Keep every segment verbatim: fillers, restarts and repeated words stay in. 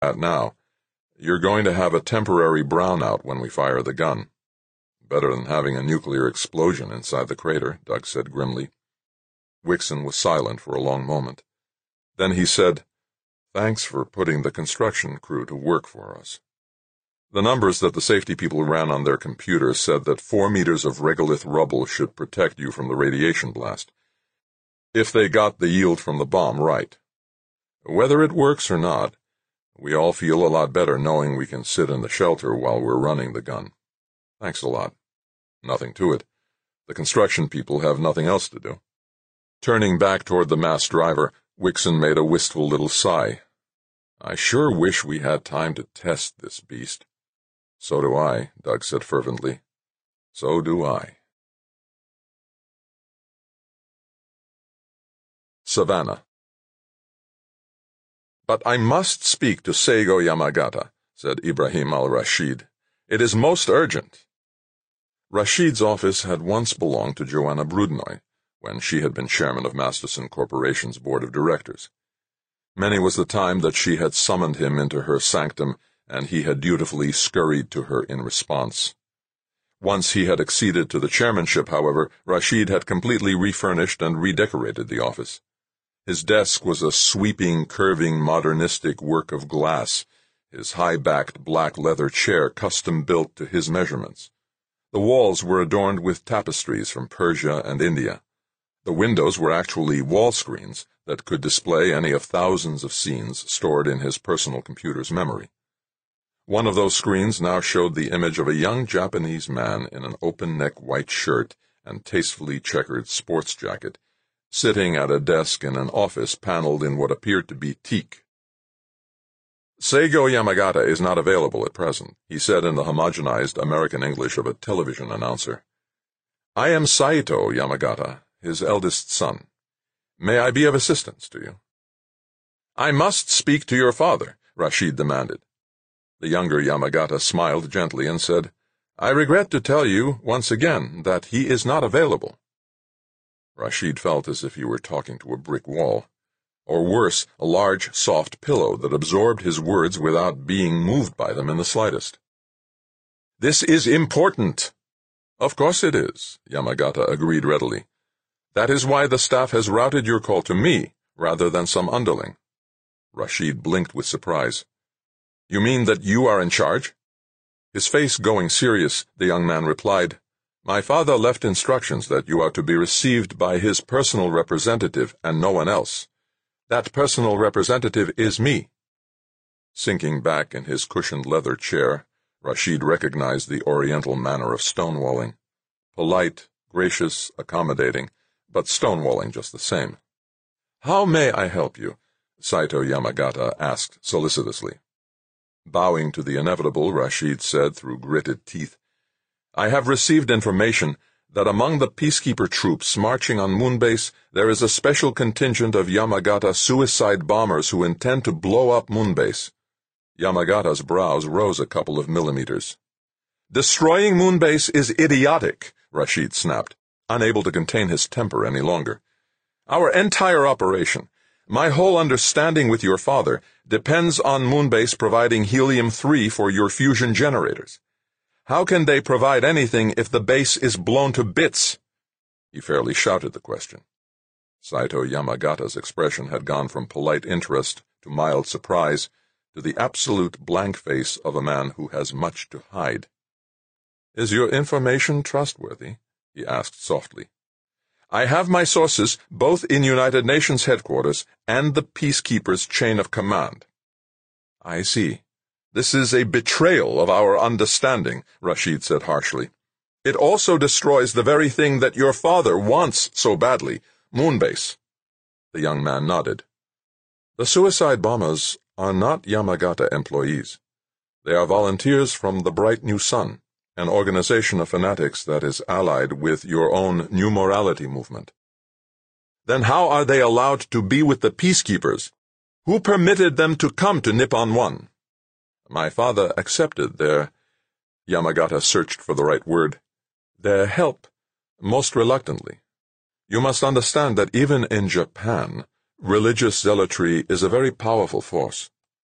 at now. You're going to have a temporary brownout when we fire the gun. Better than having a nuclear explosion inside the crater, Doug said grimly. Wixon was silent for a long moment. Then he said, "Thanks for putting the construction crew to work for us." The numbers that the safety people ran on their computers said that four meters of regolith rubble should protect you from the radiation blast, if they got the yield from the bomb right. Whether it works or not, we all feel a lot better knowing we can sit in the shelter while we're running the gun. Thanks a lot. Nothing to it. The construction people have nothing else to do. Turning back toward the masked driver, Wixon made a wistful little sigh. I sure wish we had time to test this beast. So do I, Doug said fervently. So do I. Savannah. But I must speak to Seigo Yamagata, said Ibrahim al-Rashid. It is most urgent. Rashid's office had once belonged to Joanna Brudnoy, when she had been chairman of Masterson Corporation's board of directors. Many was the time that she had summoned him into her sanctum, and he had dutifully scurried to her in response. Once he had acceded to the chairmanship, however, Rashid had completely refurnished and redecorated the office. His desk was a sweeping, curving, modernistic work of glass, his high-backed black leather chair custom-built to his measurements. The walls were adorned with tapestries from Persia and India. The windows were actually wall screens that could display any of thousands of scenes stored in his personal computer's memory. One of those screens now showed the image of a young Japanese man in an open-neck white shirt and tastefully checkered sports jacket, sitting at a desk in an office paneled in what appeared to be teak. Seigo Yamagata is not available at present, he said in the homogenized American English of a television announcer. I am Saito Yamagata, his eldest son. May I be of assistance to you? I must speak to your father, Rashid demanded. The younger Yamagata smiled gently and said, I regret to tell you, once again, that he is not available. Rashid felt as if he were talking to a brick wall, or worse, a large, soft pillow that absorbed his words without being moved by them in the slightest. This is important. Of course it is, Yamagata agreed readily. That is why the staff has routed your call to me, rather than some underling. Rashid blinked with surprise. You mean that you are in charge? His face going serious, the young man replied, My father left instructions that you are to be received by his personal representative and no one else. That personal representative is me. Sinking back in his cushioned leather chair, Rashid recognized the oriental manner of stonewalling. Polite, gracious, accommodating, but stonewalling just the same. How may I help you? Saito Yamagata asked solicitously. Bowing to the inevitable, Rashid said through gritted teeth, I have received information that among the peacekeeper troops marching on Moonbase there is a special contingent of Yamagata suicide bombers who intend to blow up Moonbase. Yamagata's brows rose a couple of millimeters. Destroying Moonbase is idiotic, Rashid snapped, unable to contain his temper any longer. Our entire operation, my whole understanding with your father, depends on Moonbase providing helium three for your fusion generators. How can they provide anything if the base is blown to bits? He fairly shouted the question. Saito Yamagata's expression had gone from polite interest to mild surprise to the absolute blank face of a man who has much to hide. Is your information trustworthy? He asked softly. I have my sources both in United Nations headquarters and the Peacekeepers' chain of command. I see. This is a betrayal of our understanding, Rashid said harshly. It also destroys the very thing that your father wants so badly, Moonbase. The young man nodded. The suicide bombers are not Yamagata employees. They are volunteers from the Bright New Sun, an organization of fanatics that is allied with your own New Morality movement. Then how are they allowed to be with the peacekeepers? Who permitted them to come to Nippon One? My father accepted their, Yamagata searched for the right word, their help, most reluctantly. You must understand that even in Japan, religious zealotry is a very powerful force.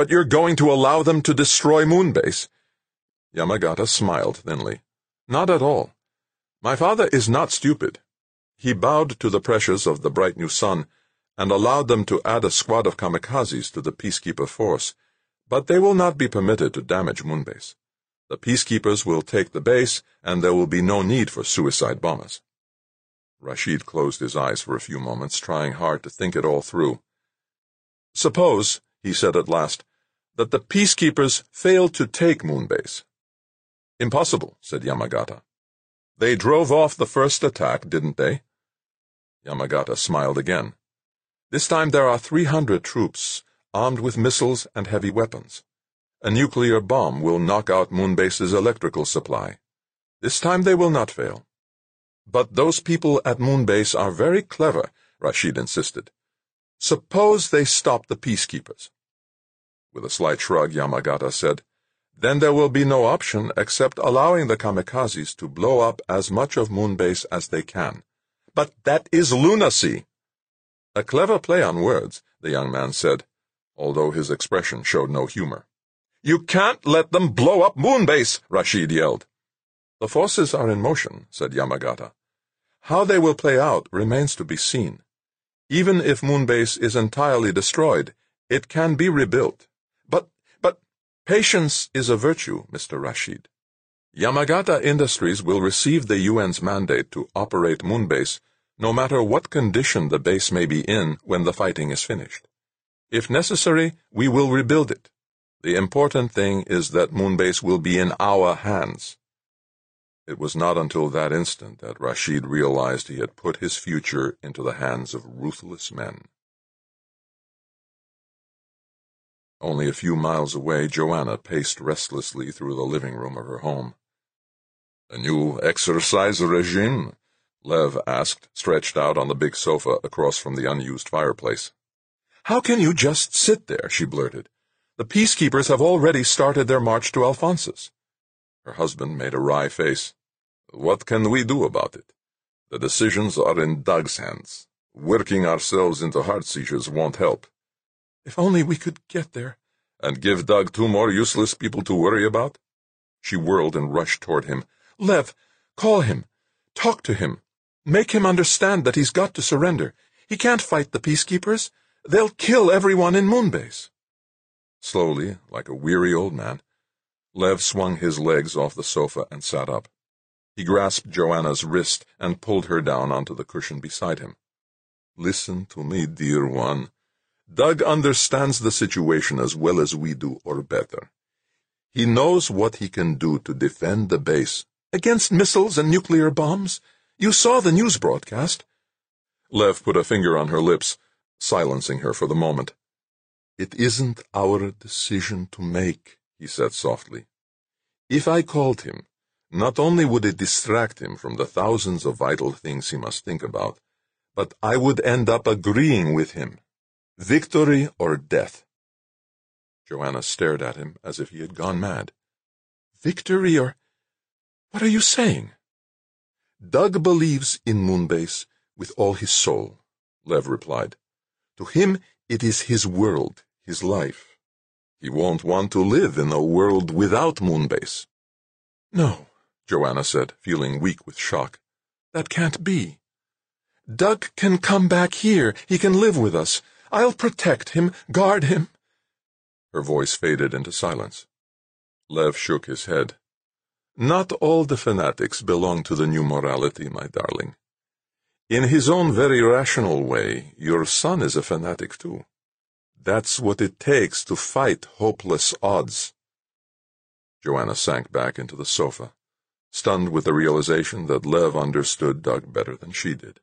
But you're going to allow them to destroy Moonbase? Yamagata smiled thinly. Not at all. My father is not stupid. He bowed to the pressures of the bright new sun and allowed them to add a squad of kamikazes to the Peacekeeper force, but they will not be permitted to damage Moonbase. The Peacekeepers will take the base, and there will be no need for suicide bombers. Rashid closed his eyes for a few moments, trying hard to think it all through. Suppose, he said at last, that the Peacekeepers failed to take Moonbase. Impossible, said Yamagata. They drove off the first attack, didn't they? Yamagata smiled again. This time there are three hundred troops, armed with missiles and heavy weapons. A nuclear bomb will knock out Moonbase's electrical supply. This time they will not fail. But those people at Moonbase are very clever, Rashid insisted. Suppose they stop the Peacekeepers. With a slight shrug, Yamagata said, Then there will be no option except allowing the kamikazes to blow up as much of Moonbase as they can. But that is lunacy! A clever play on words, the young man said, although his expression showed no humor. You can't let them blow up Moonbase, Rashid yelled. The forces are in motion, said Yamagata. How they will play out remains to be seen. Even if Moonbase is entirely destroyed, it can be rebuilt. But, but, patience is a virtue, Mister Rashid. Yamagata Industries will receive the U N's mandate to operate Moonbase, no matter what condition the base may be in when the fighting is finished. If necessary, we will rebuild it. The important thing is that Moonbase will be in our hands. It was not until that instant that Rashid realized he had put his future into the hands of ruthless men. Only a few miles away, Joanna paced restlessly through the living room of her home. "A new exercise regime?" Lev asked, stretched out on the big sofa across from the unused fireplace. "How can you just sit there?" she blurted. "The Peacekeepers have already started their march to Alphonsus." Her husband made a wry face. "What can we do about it? The decisions are in Doug's hands. Working ourselves into heart seizures won't help." "If only we could get there." "And give Doug two more useless people to worry about?" She whirled and rushed toward him. "Lev, call him. Talk to him. Make him understand that he's got to surrender. He can't fight the Peacekeepers. They'll kill everyone in Moonbase." Slowly, like a weary old man, Lev swung his legs off the sofa and sat up. He grasped Joanna's wrist and pulled her down onto the cushion beside him. "Listen to me, dear one. Doug understands the situation as well as we do, or better. He knows what he can do to defend the base." "Against missiles and nuclear bombs? You saw the news broadcast." Lev put a finger on her lips, silencing her for the moment. "It isn't our decision to make," he said softly. "If I called him, not only would it distract him from the thousands of vital things he must think about, but I would end up agreeing with him. Victory or death." Joanna stared at him as if he had gone mad. "Victory or... what are you saying?" "Doug believes in Moonbase with all his soul," Lev replied. "To him, it is his world, his life. He won't want to live in a world without Moonbase." "No," Joanna said, feeling weak with shock. "That can't be. Doug can come back here. He can live with us. I'll protect him, guard him." Her voice faded into silence. Lev shook his head. "Not all the fanatics belong to the new morality, my darling. In his own very rational way, your son is a fanatic too. That's what it takes to fight hopeless odds." Joanna sank back into the sofa, stunned with the realization that Lev understood Doug better than she did.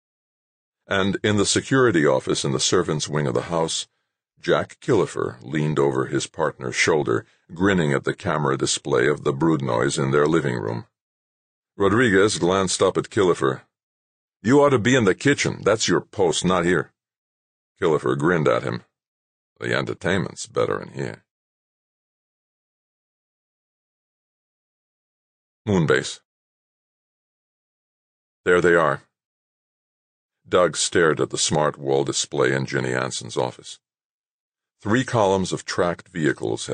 And in the security office in the servants' wing of the house, Jack Killefer leaned over his partner's shoulder, grinning at the camera display of the Broodnoys in their living room. Rodriguez glanced up at Killefer. "You ought to be in the kitchen. That's your post, not here." Killefer grinned at him. "The entertainment's better in here." Moonbase. There they are. Doug stared at the smart wall display in Jenny Anson's office. Three columns of tracked vehicles